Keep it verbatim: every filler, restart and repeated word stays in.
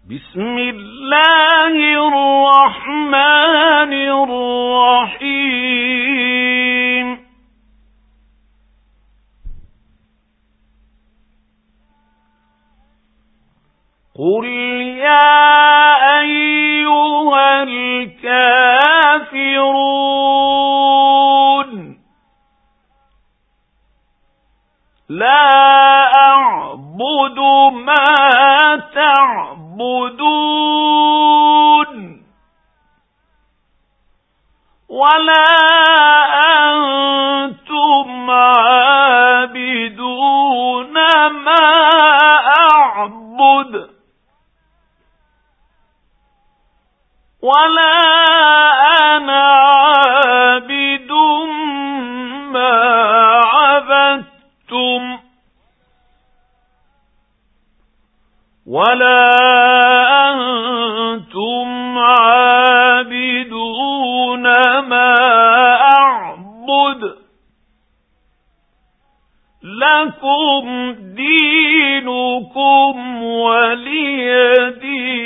بسم الله الرحمن الرحيم قل يا أيها الكافرون لا أعبد ما تعبدون ولا أنتم عابدون ما أعبد ولا أنا عابد ما عبدتم ولا أنتم عابدون ما أعبد لكم دينكم ولي دين.